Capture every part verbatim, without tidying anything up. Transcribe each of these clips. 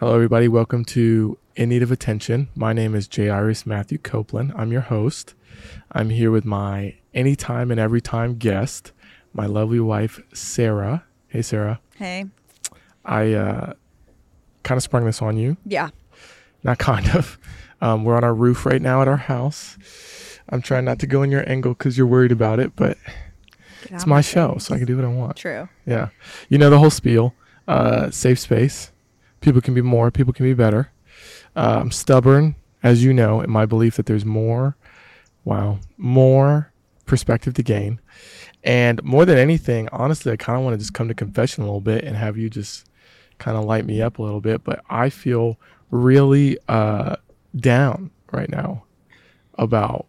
Hello, everybody. Welcome to In Need of Attention. My name is Jairus Matthew Copeland. I'm your host. I'm here with my anytime and every time guest, my lovely wife, Sarah. Hey, Sarah. Hey. I uh, kind of sprung this on you. Yeah. Not kind of. Um, we're on our roof right now at our house. I'm trying not to go in your angle because you're worried about it, but it's my show, so I can do what I want. True. Yeah. You know the whole spiel. Uh, safe space. People can be more. People can be better. Uh, I'm stubborn, as you know, in my belief that there's more, wow, more perspective to gain. And more than anything, honestly, I kind of want to just come to confession a little bit and have you just kind of light me up a little bit. But I feel really uh, down right now about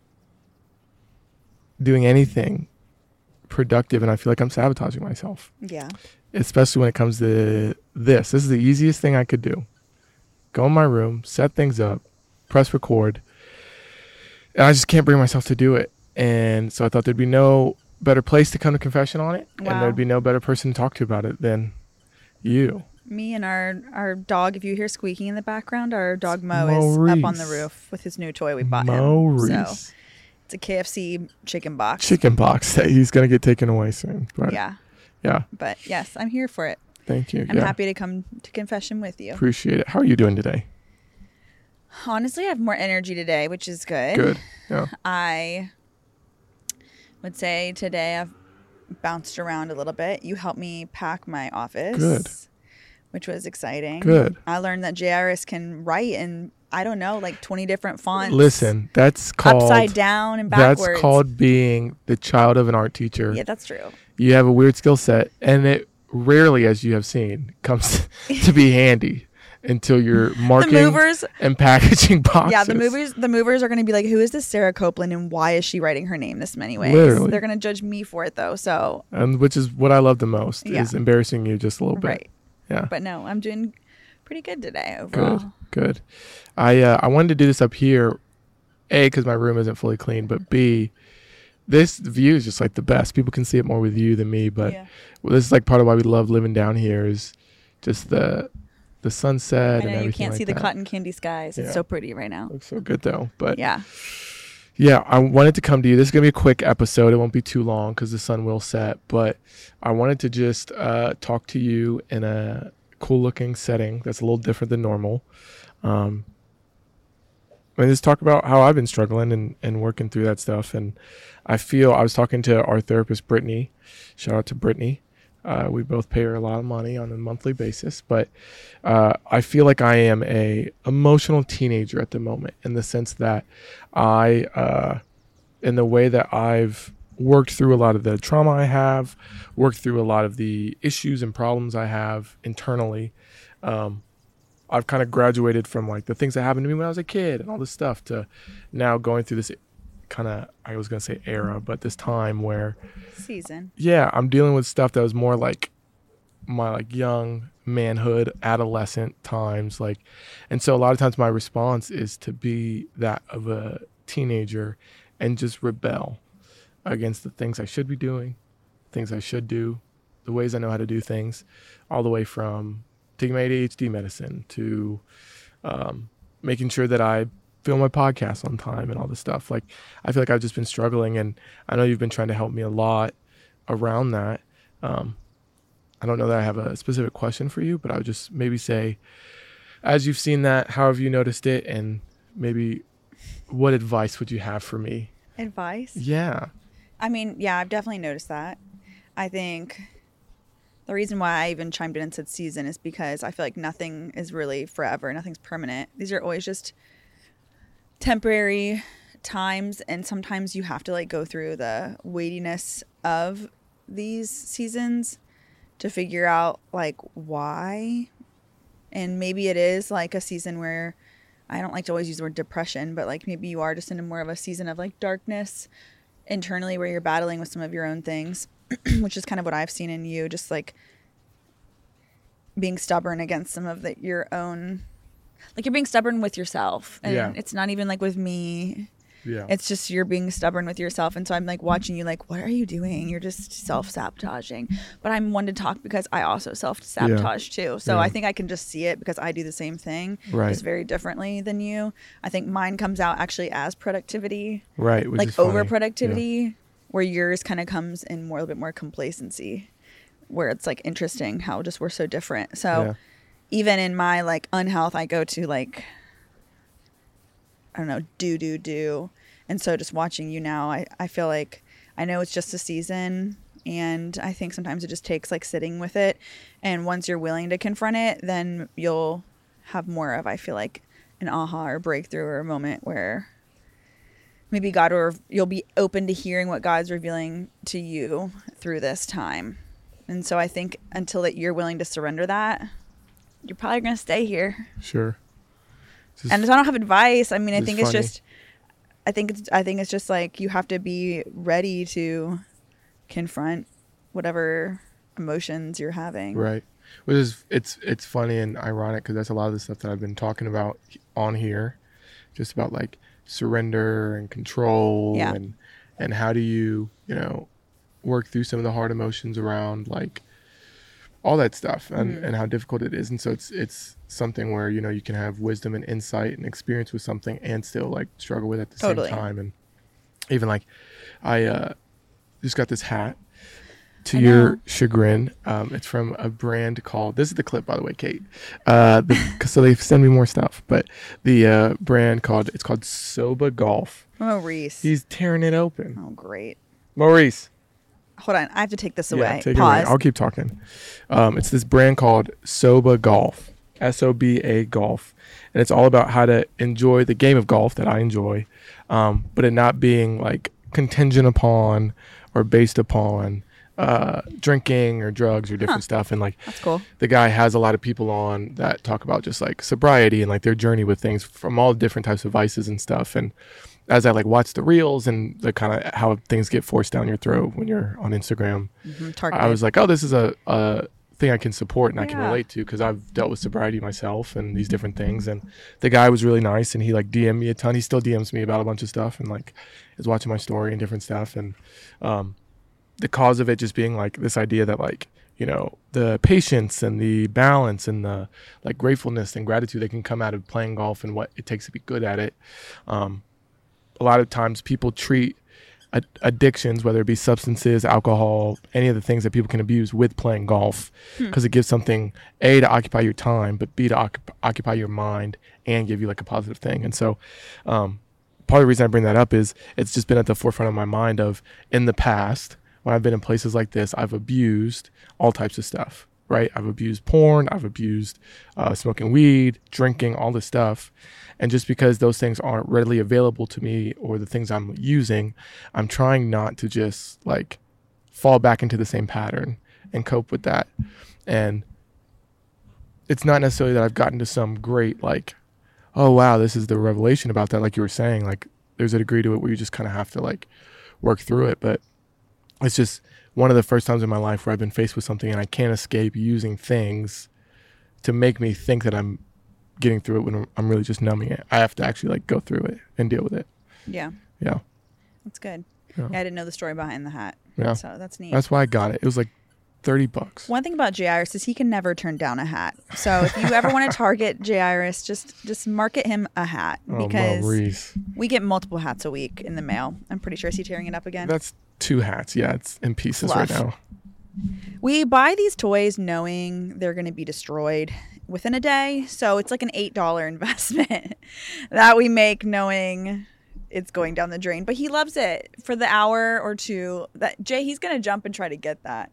doing anything productive, and I feel like I'm sabotaging myself. Yeah. Especially when it comes to this. This is the easiest thing I could do. Go in my room, set things up, press record. And I just can't bring myself to do it. And so I thought there'd be no better place to come to confession on it. Wow. And there'd be no better person to talk to about it than you. Me and our, our dog, if you hear squeaking in the background, our dog Mo Maurice. is up on the roof with his new toy we bought Maurice. him. So it's a K F C chicken box. Chicken box that he's going to get taken away soon. But Yeah. Yeah. But yes, I'm here for it. Thank you. I'm yeah. happy to come to confession with you. Appreciate it. How are you doing today? Honestly, I have more energy today, which is good. Good. Yeah. I would say today I've bounced around a little bit. You helped me pack my office. Good. Which was exciting. Good. I learned that Jairus can write in, I don't know, like twenty different fonts. Listen, that's called upside down and backwards. That's called being the child of an art teacher. Yeah, that's true. You have a weird skill set, and it rarely, as you have seen, comes to be handy until you're marking the movers, and packaging boxes. Yeah, the movers the movers are going to be like, who is this Sarah Copeland and why is she writing her name this many ways? Literally. They're going to judge me for it, though. So, and which is what I love the most, Yeah. is embarrassing you just a little bit. Right. Yeah. But no, I'm doing pretty good today overall. Good, good. I uh, I wanted to do this up here, A, because my room isn't fully clean, but B, this view is just like the best. People can see it more with you than me, but Yeah. well, this is like part of why we love living down here is just the the sunset I and know everything you can't like see the that. cotton candy skies. It's Yeah. so pretty right now. Looks so good though. But Yeah. yeah, I wanted to come to you. This is going to be a quick episode. It won't be too long because the sun will set. But I wanted to just uh, talk to you in a cool looking setting that's a little different than normal. Um, and just talk about how I've been struggling and, and working through that stuff. And I feel I was talking to our therapist, Brittany. Shout out to Brittany. Uh, we both pay her a lot of money on a monthly basis, but uh, I feel like I am a emotional teenager at the moment in the sense that I, uh, in the way that I've worked through a lot of the trauma I have, worked through a lot of the issues and problems I have internally. Um, I've kind of graduated from like the things that happened to me when I was a kid and all this stuff to now going through this kind of, I was going to say era, but this time where Season. yeah, I'm dealing with stuff that was more like my like young manhood, adolescent times. Like, and so a lot of times my response is to be that of a teenager and just rebel against the things I should be doing, things I should do, the ways I know how to do things, all the way from taking my A D H D medicine to um, making sure that I film my podcast on time and all this stuff. Like, I feel like I've just been struggling, and I know you've been trying to help me a lot around that. Um, I don't know that I have a specific question for you, but I would just maybe say, as you've seen that, how have you noticed it? And maybe what advice would you have for me? Advice? Yeah. I mean, yeah, I've definitely noticed that. I think the reason why I even chimed in and said season is because I feel like nothing is really forever. Nothing's permanent. These are always just temporary times, and sometimes you have to like go through the weightiness of these seasons to figure out like why. And maybe it is like a season where, I don't like to always use the word depression, but like maybe you are just in a more of a season of like darkness internally where you're battling with some of your own things, which is kind of what I've seen in you, just like being stubborn against some of the, your own, like you're being stubborn with yourself. And Yeah. it's not even like with me. Yeah. It's just you're being stubborn with yourself. And so I'm like watching you like, what are you doing? You're just self-sabotaging. But I'm one to talk because I also self-sabotage too. So Yeah. I think I can just see it because I do the same thing. Right. Just very differently than you. I think mine comes out actually as productivity. Right. Which like is funny. over productivity, yeah. Where yours kind of comes in more a little bit more complacency. Where it's like interesting how just we're so different. So Yeah. even in my like unhealth, I go to like, I don't know, do, do, do. And so just watching you now, I, I feel like I know it's just a season. And I think sometimes it just takes like sitting with it. And once you're willing to confront it, then you'll have more of, I feel like, an aha or breakthrough or a moment where maybe God, or you'll be open to hearing what God's revealing to you through this time. And so I think until that you're willing to surrender that, you're probably going to stay here. Sure. And so I don't have advice. I mean, I think it's funny. just, I think it's, I think it's just like you have to be ready to confront whatever emotions you're having. Right. Which is, it's, it's funny and ironic because that's a lot of the stuff that I've been talking about on here, just about like surrender and control Yeah. and, and how do you, you know, work through some of the hard emotions around like all that stuff and, Mm-hmm. and how difficult it is. And so it's, it's something where, you know, you can have wisdom and insight and experience with something and still like struggle with it at the Totally. same time. And even like, I, uh, just got this hat to I your know. chagrin. Um, it's from a brand called, this is the clip by the way, Kate. Uh, the, so they send me more stuff, but the, uh, brand called, it's called Soba Golf. Maurice. He's tearing it open. Oh, great. Maurice. Hold on. I have to take this Yeah, away. take it Pause. away. I'll keep talking. Um, it's this brand called Soba Golf, S O B A Golf. And it's all about how to enjoy the game of golf that I enjoy, um, but it not being like contingent upon or based upon uh, drinking or drugs or different Huh. stuff. And like That's cool. the guy has a lot of people on that talk about just like sobriety and like their journey with things from all different types of vices and stuff. And as I like watch the reels and the kind of how things get forced down your throat when you're on Instagram, Mm-hmm. Targeted. I was like, oh, this is a, a thing I can support and I can Yeah. relate to because I've dealt with sobriety myself and these different things. And the guy was really nice and he like D M'd me a ton. He still D Ms me about a bunch of stuff and like is watching my story and different stuff. And um, the cause of it just being like this idea that like, you know, the patience and the balance and the like gratefulness and gratitude that can come out of playing golf and what it takes to be good at it. Um, a lot of times people treat ad- addictions, whether it be substances, alcohol, any of the things that people can abuse with playing golf, because Hmm. it gives something, A, to occupy your time, but B, to occup- occupy your mind and give you like a positive thing. And so um, part of the reason I bring that up is it's just been at the forefront of my mind of in the past, when I've been in places like this, I've abused all types of stuff, right? I've abused porn, I've abused uh, smoking weed, drinking, all this stuff. And just because those things aren't readily available to me or the things I'm using, I'm trying not to just like fall back into the same pattern and cope with that. And it's not necessarily that I've gotten to some great like, oh, wow, this is the revelation about that. Like you were saying, like there's a degree to it where you just kind of have to like work through it. But it's just one of the first times in my life where I've been faced with something and I can't escape using things to make me think that I'm getting through it when I'm really just numbing it. I have to actually like go through it and deal with it. Yeah. Yeah. That's good. Yeah. Yeah, I didn't know the story behind the hat. Yeah. So that's neat. That's why I got it. It was like thirty bucks. One thing about J Iris is he can never turn down a hat. So if you ever want to target J Iris, just just market him a hat Oh, because Maurice. we get multiple hats a week in the mail. I'm pretty sure. Is he tearing it up again? That's two hats. Yeah, it's in pieces Fluff. right now. We buy these toys knowing they're going to be destroyed within a day. So it's like an eight dollars investment that we make knowing it's going down the drain. But he loves it for the hour or two. That Jay, he's going to jump and try to get that.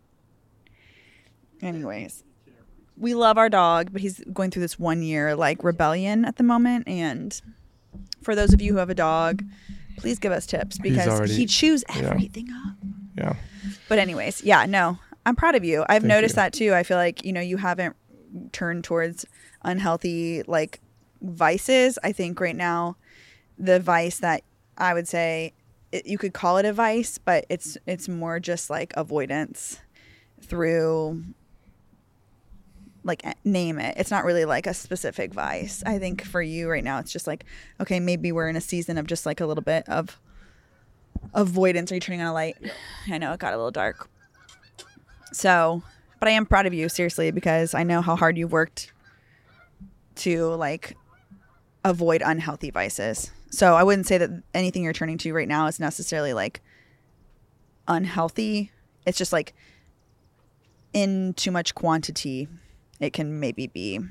Anyways, we love our dog, but he's going through this one year like rebellion at the moment. And for those of you who have a dog, please give us tips because already- he chews yeah. everything up. Yeah. But anyways, yeah, no, I'm proud of you. I've Thank noticed you. that too. I feel like, you know, you haven't turned towards unhealthy like vices. I think right now the vice that I would say it, you could call it a vice, but it's it's more just like avoidance through like name it. It's not really like a specific vice. I think for you right now, it's just like, okay, maybe we're in a season of just like a little bit of avoidance. Are you turning on a light? I know it got a little dark. So, but I am proud of you, seriously, because I know how hard you've worked to like avoid unhealthy vices. So I wouldn't say that anything you're turning to right now is necessarily like unhealthy. It's just like in too much quantity, it can maybe be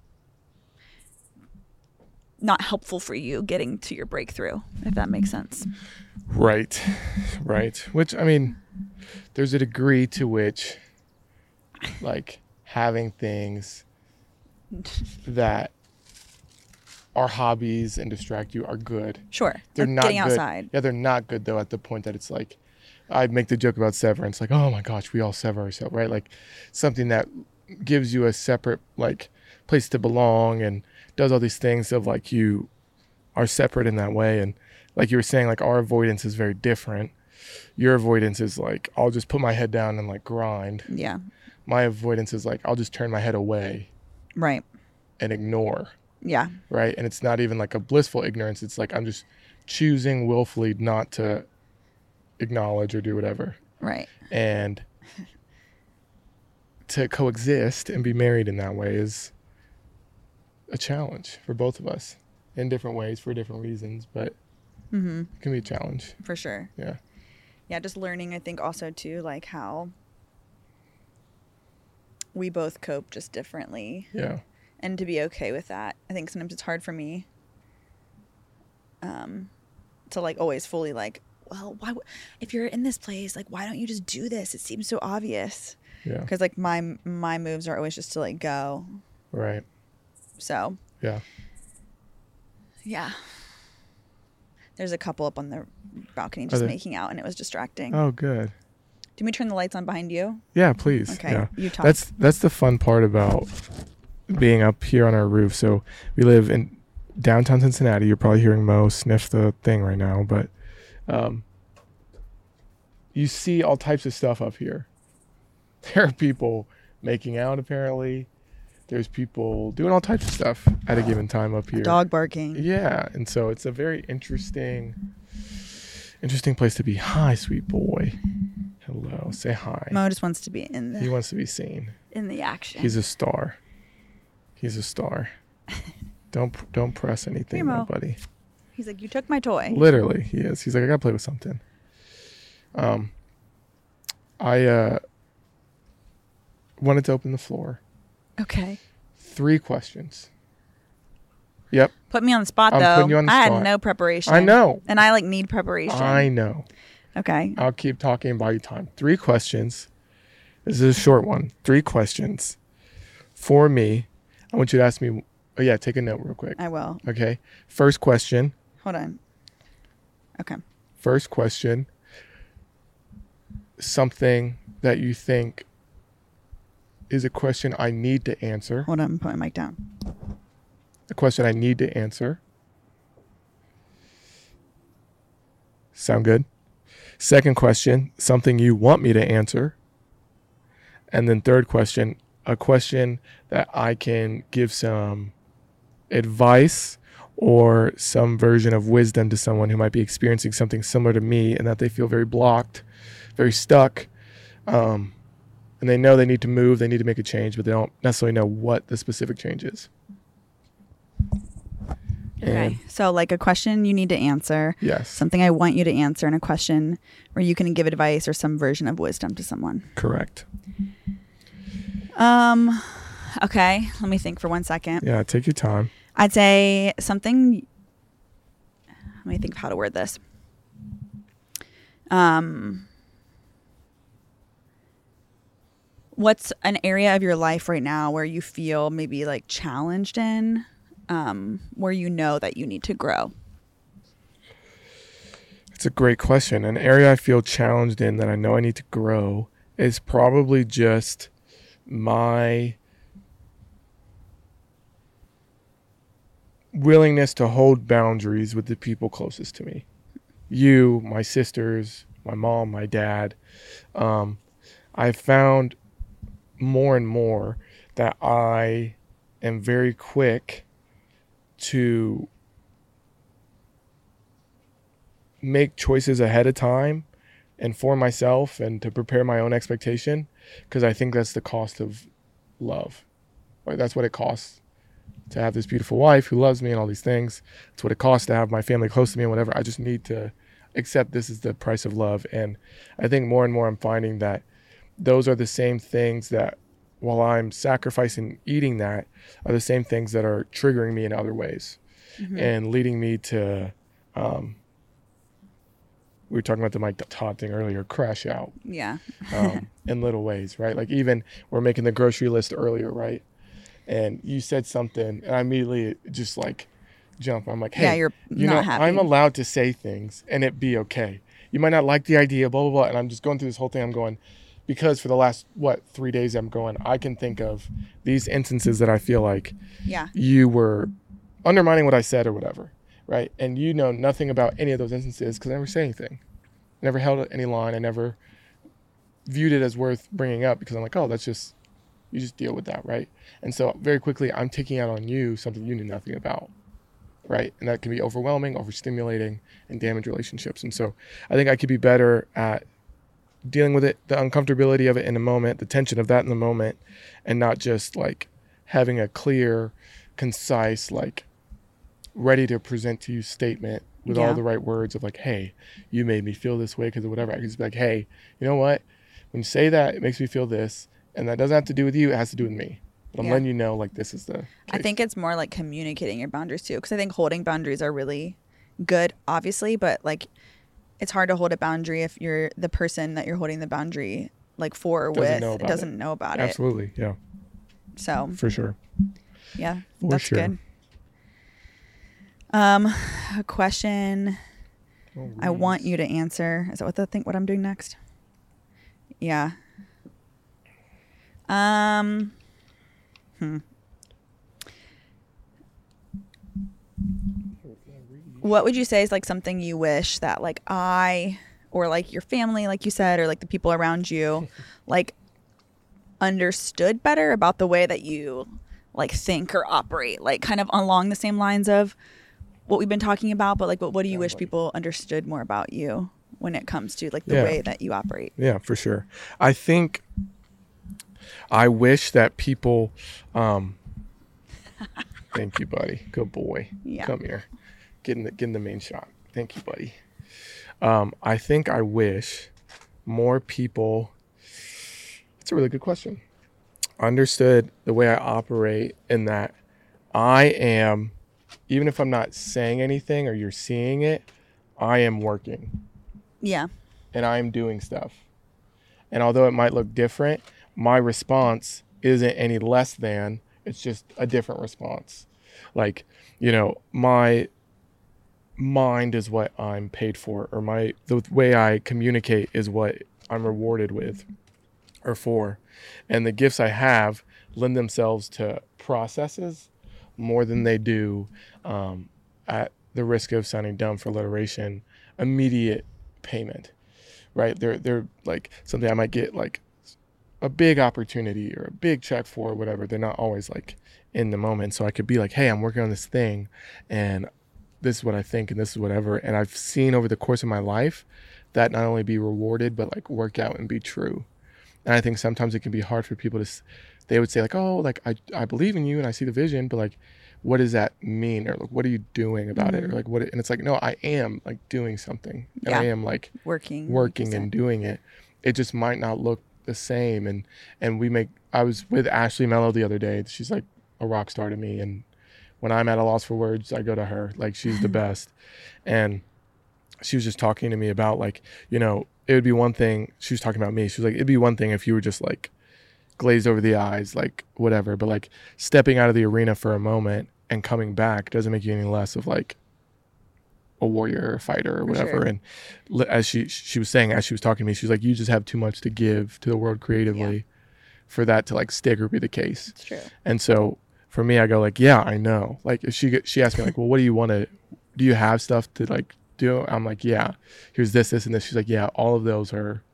not helpful for you getting to your breakthrough, if that makes sense. Right. Right. Which, I mean, there's a degree to which like having things that are hobbies and distract you are good. Sure. They're like not getting good. outside. Yeah, they're not good though at the point that it's like, I make the joke about severance, like, oh my gosh, we all sever ourselves, right? Like something that gives you a separate like place to belong and does all these things of like you are separate in that way. And like you were saying, like our avoidance is very different. Your avoidance is like, I'll just put my head down and like grind. Yeah. My avoidance is like, I'll just turn my head away. Right. And ignore. Yeah. Right. And it's not even like a blissful ignorance. It's like, I'm just choosing willfully not to acknowledge or do whatever. Right. And to coexist and be married in that way is a challenge for both of us in different ways for different reasons, but mm-hmm. it can be a challenge. For sure. Yeah. Yeah. Just learning, I think also too, like how we both cope just differently. Yeah. And to be okay with that. I think sometimes it's hard for me um, to like always fully like, well, why? W- if you're in this place, like, why don't you just do this? It seems so obvious. Yeah. Because like my my moves are always just to like go. Right. So. Yeah. Yeah. There's a couple up on the balcony just making out, and it was distracting. Oh, good. Do we turn the lights on behind you? Yeah, please. Okay. Yeah. You talk. That's that's the fun part about being up here on our roof. So we live in downtown Cincinnati. You're probably hearing Mo sniff the thing right now, but um, you see all types of stuff up here. There are people making out, apparently. There's people doing all types of stuff at a given time up here. Dog barking. Yeah, and so it's a very interesting, interesting place to be. Hi, sweet boy. Hello. Say hi. Mo just wants to be in the. He wants to be seen. In the action. He's a star. He's a star. don't don't press anything, Here, Mo. buddy. He's like, you took my toy. Literally, he is. He's like, I gotta play with something. Um, I uh wanted to open the floor. Okay. Three questions. Yep. Put me on the spot, I'm though. putting you on the I spot. had no preparation. I know. And I like need preparation. I know. Okay. I'll keep talking and buy you time. Three questions. This is a short one. Three questions for me. I want you to ask me. Oh, yeah. Take a note real quick. I will. Okay. First question. Hold on. Okay. First question. Something that you think is a question I need to answer. Hold on. I'm putting my mic down. A question I need to answer. Sound good? Second question, something you want me to answer. And then third question, a question that I can give some advice or some version of wisdom to someone who might be experiencing something similar to me and that they feel very blocked, very stuck. Um, and they know they need to move, they need to make a change, but they don't necessarily know what the specific change is. Okay. And So like a question you need to answer. yes. Something I want you to answer, and a question where you can give advice or some version of wisdom to someone. Correct. Um, okay. Let me think for one second. Yeah, take your time. I'd say something. Let me think of how to word this. Um, what's an area of your life right now where you feel maybe like challenged in, um, where you know that you need to grow? It's a great question. An area I feel challenged in that I know I need to grow is probably just my willingness to hold boundaries with the people closest to me. You, my sisters, my mom, my dad. Um, I've found more and more that I am very quick to make choices ahead of time and for myself and to prepare my own expectation, because I think that's the cost of love. Like, that's what it costs to have this beautiful wife who loves me and all these things. It's what it costs to have my family close to me and whatever. I just need to accept this is the price of love. And I think more and more I'm finding that those are the same things that, while I'm sacrificing eating that, are the same things that are triggering me in other ways, mm-hmm. and leading me to, um, we were talking about the Mike Todd thing earlier, crash out. Yeah. um, in little ways, right? Like, even we're making the grocery list earlier, right? And you said something, and I immediately just like jump. I'm like, hey, yeah, you're you not know, happy. I'm allowed to say things and it be okay. You might not like the idea, blah, blah, blah. And I'm just going through this whole thing. I'm going, because for the last, what, three days I'm going, I can think of these instances that I feel like yeah. you were undermining what I said or whatever, right? And you know nothing about any of those instances because I never said anything. I never held any line. I never viewed it as worth bringing up because I'm like, oh, that's just, you just deal with that, right? And so very quickly, I'm taking out on you something you knew nothing about, right? And that can be overwhelming, overstimulating, and damage relationships. And so I think I could be better at dealing with it, the uncomfortability of it in the moment, the tension of that in the moment, and not just like having a clear, concise, like ready to present to you statement with yeah. all the right words of like, hey, you made me feel this way because of whatever. I could just be like, hey, you know what? When you say that, it makes me feel this. And that doesn't have to do with you. It has to do with me. But I'm yeah. letting you know, like, this is the case. I think it's more like communicating your boundaries too. Because I think holding boundaries are really good, obviously. But like, it's hard to hold a boundary if you're the person that you're holding the boundary like for or doesn't with know about doesn't it. know about Absolutely, it. Absolutely, yeah. So. For sure. Yeah, for that's sure. good. Um, a question oh, I want you to answer. Is that what the think? What I'm doing next? Yeah. Um. Hmm. What would you say is like something you wish that like I or like your family, like you said, or like the people around you, like understood better about the way that you like think or operate, like kind of along the same lines of what we've been talking about, but like what, what do you wish people understood more about you when it comes to like the yeah. way that you operate? Yeah, for sure. I think I wish that people, um, thank you, buddy. Good boy. Yeah. Come here. Get in the, get in the main shot. Thank you, buddy. Um, I think I wish more people, that's a really good question, understood the way I operate, in that I am, even if I'm not saying anything or you're seeing it, I am working. Yeah. And I am doing stuff. And although it might look different, my response isn't any less than, it's just a different response. Like, you know, my mind is what I'm paid for, or my the way I communicate is what I'm rewarded with or for. And the gifts I have lend themselves to processes more than they do, um, at the risk of sounding dumb for alliteration, immediate payment, right? They're, they're like something I might get like a big opportunity or a big check for or whatever. They're not always like in the moment. So I could be like, hey, I'm working on this thing and this is what I think and this is whatever. And I've seen over the course of my life that not only be rewarded, but like work out and be true. And I think sometimes it can be hard for people to, they would say like, oh, like I, I believe in you and I see the vision, but like, what does that mean? Or like, what are you doing about mm-hmm. it? Or like, what, and it's like, no, I am like doing something and yeah. I am like working, working and doing it. It just might not look the same. And, and we make, I was with Ashley Mello the other day. She's like a rock star to me. And when I'm at a loss for words, I go to her. Like, she's the best. And she was just talking to me about like, you know, it would be one thing. She was talking about me. She was like, it'd be one thing if you were just like glazed over the eyes, like whatever, but like stepping out of the arena for a moment and coming back doesn't make you any less of like a warrior or a fighter or whatever. Sure. And as she, she was saying, as she was talking to me, she was like, you just have too much to give to the world creatively yeah. for that to like stick or be the case. It's true. And so for me, I go like, yeah, I know. Like if she, she asked me like, well, what do you want to, do you have stuff to like do? I'm like, yeah, here's this, this, and this. She's like, yeah, all of those are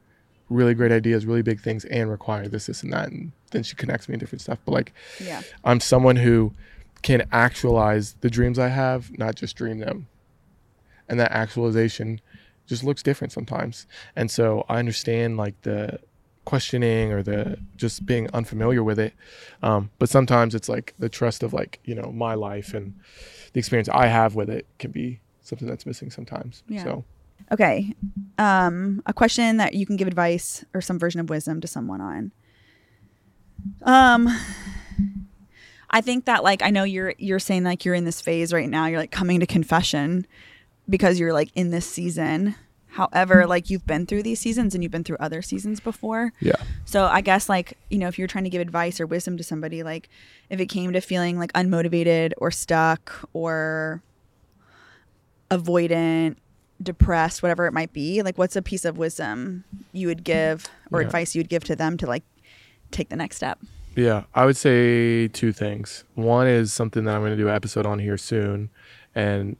really great ideas, really big things, and require this, this, and that. And then she connects me to different stuff. But like, yeah. I'm someone who can actualize the dreams I have, not just dream them. And that actualization just looks different sometimes. And so I understand like the questioning or the just being unfamiliar with it. Um, but sometimes it's like the trust of like, you know, my life and the experience I have with it can be something that's missing sometimes. Yeah. So. Okay. Um, a question that you can give advice or some version of wisdom to someone on. Um, I think that like, I know you're, you're saying like you're in this phase right now, you're like coming to confession because you're like in this season. However, like you've been through these seasons and you've been through other seasons before. Yeah. So I guess like, you know, if you're trying to give advice or wisdom to somebody, like if it came to feeling like unmotivated or stuck or avoidant, depressed, whatever it might be, like what's a piece of wisdom you would give or yeah. advice you would give to them to like take the next step? Yeah, I would say two things. One is something that I'm going to do an episode on here soon, and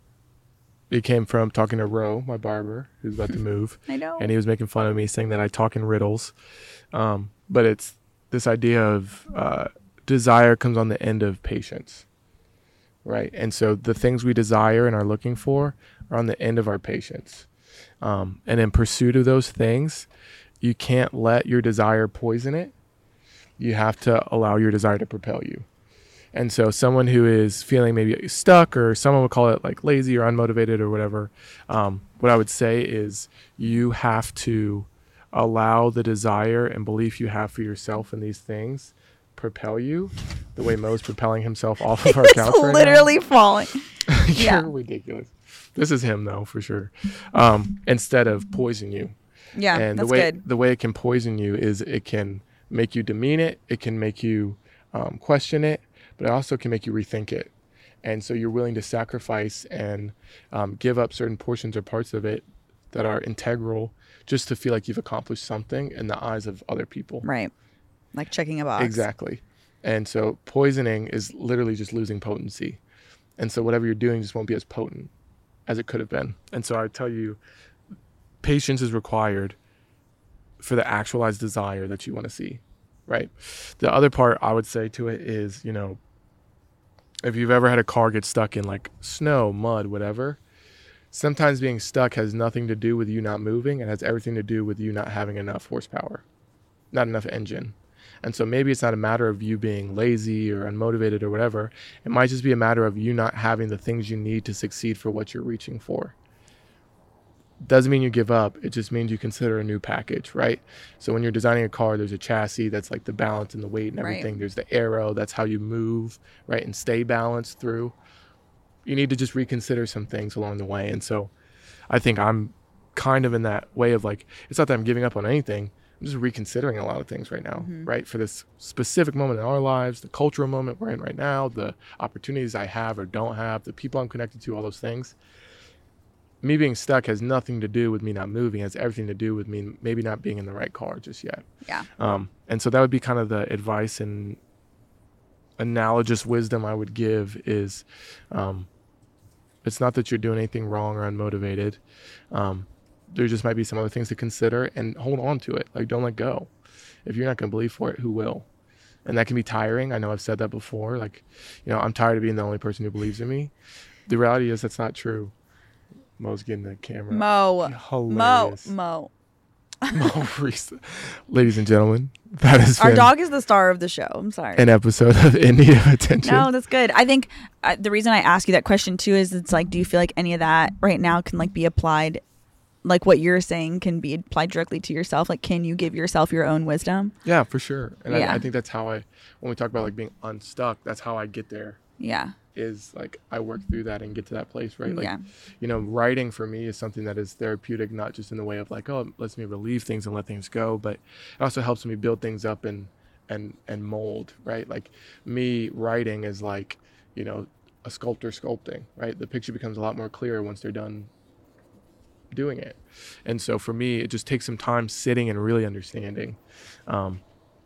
it came from talking to Ro, my barber, who's about to move. I know. And he was making fun of me saying that I talk in riddles. Um, but it's this idea of uh, desire comes on the end of patience, right? And so the things we desire and are looking for are on the end of our patience. Um, and in pursuit of those things, you can't let your desire poison it. You have to allow your desire to propel you. And so someone who is feeling maybe stuck, or someone would call it like lazy or unmotivated or whatever, um, what I would say is you have to allow the desire and belief you have for yourself in these things propel you the way Mo's propelling himself off of our couch right now. Literally falling. You're Yeah. ridiculous. This is him though, for sure. Um, instead of poison you. Yeah, And that's the way good. the way it can poison you is it can make you demean it. It can make you um, question it, but it also can make you rethink it. And so you're willing to sacrifice and um, give up certain portions or parts of it that are integral just to feel like you've accomplished something in the eyes of other people. Right. Like checking a box. Exactly. And so poisoning is literally just losing potency. And so whatever you're doing just won't be as potent as it could have been. And so I tell you, patience is required for the actualized desire that you want to see, right? The other part I would say to it is, you know, if you've ever had a car get stuck in like snow, mud, whatever, sometimes being stuck has nothing to do with you not moving. It has everything to do with you not having enough horsepower, not enough engine. And so maybe it's not a matter of you being lazy or unmotivated or whatever. It might just be a matter of you not having the things you need to succeed for what you're reaching for. Doesn't mean you give up. It just means you consider a new package, right? So when you're designing a car, there's a chassis that's like the balance and the weight and everything. Right. There's the aero, that's how you move, right? And stay balanced through. You need to just reconsider some things along the way. And so I think I'm kind of in that way of like, it's not that I'm giving up on anything. I'm just reconsidering a lot of things right now, mm-hmm. right? For this specific moment in our lives, the cultural moment we're in right now, the opportunities I have or don't have, the people I'm connected to, all those things. Me being stuck has nothing to do with me not moving. It has everything to do with me maybe not being in the right car just yet. Yeah. Um, and so that would be kind of the advice and analogous wisdom I would give is um, it's not that you're doing anything wrong or unmotivated. Um, there just might be some other things to consider and hold on to it. Like, don't let go. If you're not going to believe for it, who will? And that can be tiring. I know I've said that before. Like, you know, I'm tired of being the only person who believes in me. The reality is that's not true. Mo's getting the camera. Mo. Hilarious. Mo. Mo. Mo Reese. Ladies and gentlemen, that is our dog is the star of the show. I'm sorry. An episode of In Need of Attention. No, that's good. I think uh, the reason I ask you that question too is it's like, do you feel like any of that right now can like be applied, like what you're saying can be applied directly to yourself? Like, can you give yourself your own wisdom? Yeah, for sure. And yeah. I, I think that's how I, when we talk about like being unstuck, that's how I get there. Yeah. Is like I work through that and get to that place, right? Like, yeah. you know, writing for me is something that is therapeutic, not just in the way of like, oh, it lets me relieve things and let things go, but it also helps me build things up and and and mold, right? Like me writing is like, you know, a sculptor sculpting, right? The picture becomes a lot more clear once they're done doing it. And so for me, it just takes some time sitting and really understanding. Um,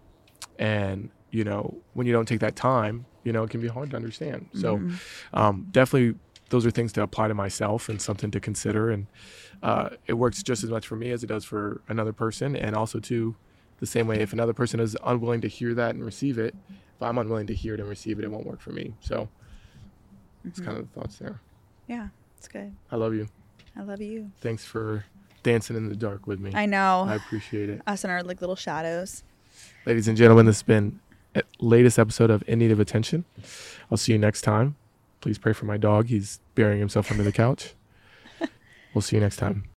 and, you know, when you don't take that time, you know, it can be hard to understand. So mm-hmm. um, definitely those are things to apply to myself and something to consider. And uh, it works just as much for me as it does for another person. And also, too, the same way, if another person is unwilling to hear that and receive it, if I'm unwilling to hear it and receive it, it won't work for me. So it's Mm-hmm. kind of the thoughts there. Yeah, it's good. I love you. I love you. Thanks for dancing in the dark with me. I know. I appreciate it. Us and our like little shadows. Ladies and gentlemen, this has been the latest episode of In Need of Attention. I'll see you next time. Please pray for my dog. He's burying himself under the couch. We'll see you next time.